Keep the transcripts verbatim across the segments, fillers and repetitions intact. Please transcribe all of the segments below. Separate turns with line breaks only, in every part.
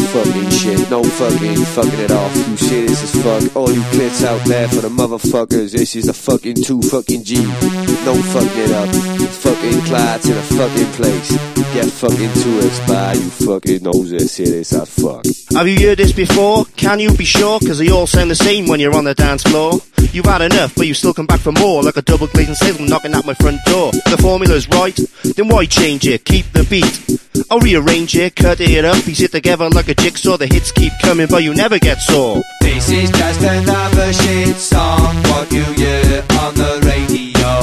fucking shit. No fucking fucking it off. You serious as fuck. All you clits out there for the motherfuckers. This is the fucking two fucking G. No fucking it up. Fucking clads in a fucking place. Get fucking to us by you fucking noses. Serious as fuck.
Have you heard this before? Can you be sure? Cause they all sound the same when you're on the dance floor. You've had enough, but you still come back for more. Like a double glazing salesman knocking at my front door. The formula's right, then why change it? Keep the beat. I'll rearrange it, cut it up, piece it together like a jigsaw. The hits keep coming, but you never get sore.
This is just another shit song, what you hear on the radio.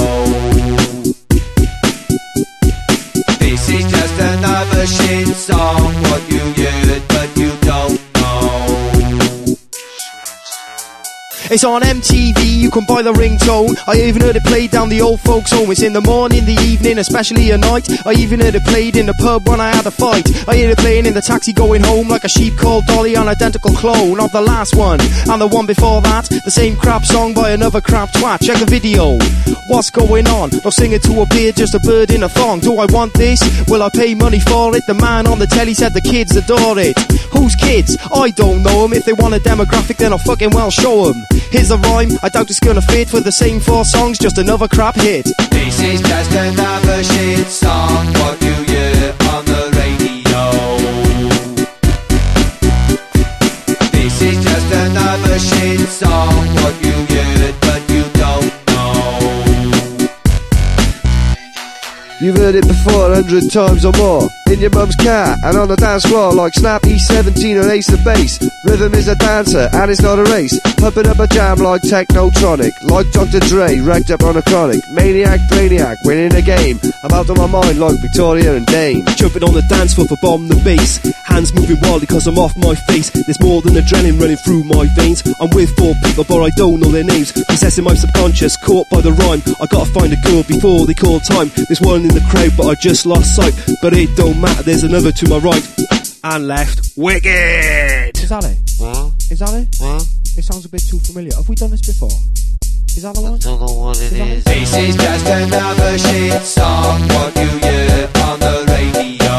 This is just another shit song, what you hear, but you don't know.
It's on M T V, you can buy the ringtone. I even heard it played down the old folks' home. It's in the morning, the evening, especially at night. I even heard it played in the pub when I had a fight. I heard it playing in the taxi going home, like a sheep called Dolly, an identical clone of the last one. And the one before that, the same crap song by another crap twat. Check the video, what's going on? I'll sing it to a beard, just a bird in a thong. Do I want this? Will I pay money for it? The man on the telly said the kids adore it. Whose kids? I don't know them. If they want a demographic, then I'll fucking well show them. Here's a rhyme, I doubt it's gonna fit for the same four songs, just another crap hit.
This is just another shit song, what you hear on the radio. This is just another shit song, what you hear, but you don't know.
You've heard it before a hundred times or more. In your mum's car and on the dance floor like Snap E seventeen or Ace of Base. Rhythm is a dancer and it's not a race. Pumping up a jam like Technotronic. Like Doctor Dre, racked up on a chronic. Maniac, brainiac, winning a game. I'm out of my mind like Victoria and Dane.
Jumping on the dance floor for bomb the bass. Hands moving wildly cause I'm off my face. There's more than adrenaline running through my veins. I'm with four people but I don't know their names. Possessing my subconscious, caught by the rhyme. I gotta find a girl before they call time. There's one in the crowd but I just lost sight. But it don't matter, there's another to my right and left. Wicked!
Is that it?
Huh?
Is that it?
Huh?
It sounds a bit too familiar. Have we done this before? Is that the one?
I don't know what it is.
This is just another shit song, what you hear on the radio.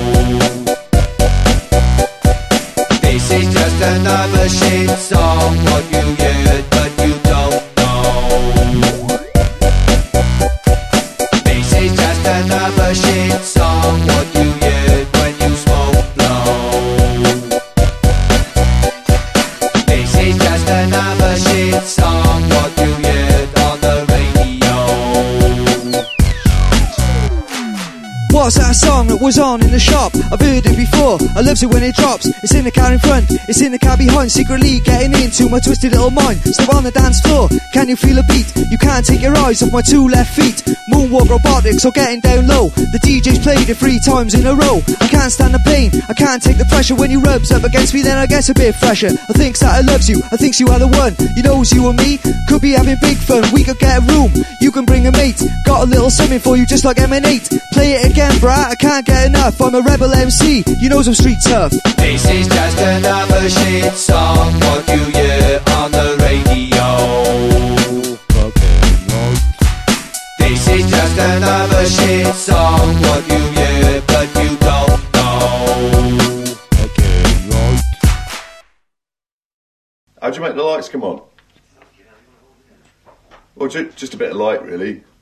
This is just another shit song, what you hear, but you don't know. This is just another shit song, what you hear when you smoke blow. This is just another shit song, what you hear on the radio.
What's that song that was on in the shop? I've heard it before, I loves it when it drops. It's in the car in front, it's in the car behind. Secretly getting into my twisted little mind. Step on the dance floor, can you feel a beat? You can't take your eyes off my two left feet. Moonwalk robotics or getting down low. The D J's played it three times in a row. I can't stand the pain, I can't take the pressure. When you rubs up against me then I guess a bit fresher. I thinks that I loves you, I thinks you are the one. You knows you and me, could be having big fun. We could get a room, you can bring a mate. Got a little something for you just like M and eight. Play it again brat, I can't get enough. I'm a rebel M C, you knows I'm street tough.
This is just another shit song, what you hear on the radio. This is just another shit song, what you hear, but you don't know.
How'd you make the lights come on? Well, ju- just a bit of light, really.